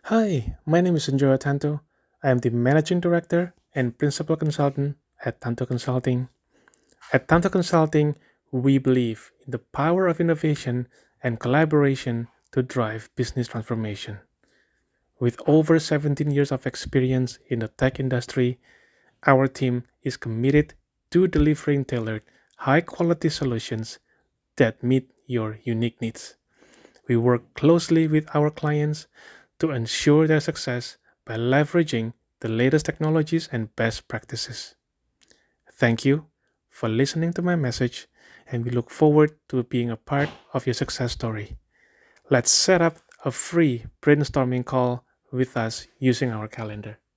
Hi, my name is Sanjoy Tanto. I am the Managing Director and Principal Consultant at Tanto Consulting. At Tanto Consulting, we believe in the power of innovation and collaboration to drive business transformation. With over 17 years of experience in the tech industry, our team is committed to delivering tailored, high quality solutions that meet your unique needs. We work closely with our clients to ensure their success by leveraging the latest technologies and best practices. Thank you for listening to my message, and we look forward to being a part of your success story. Let's set up a free brainstorming call with us using our calendar.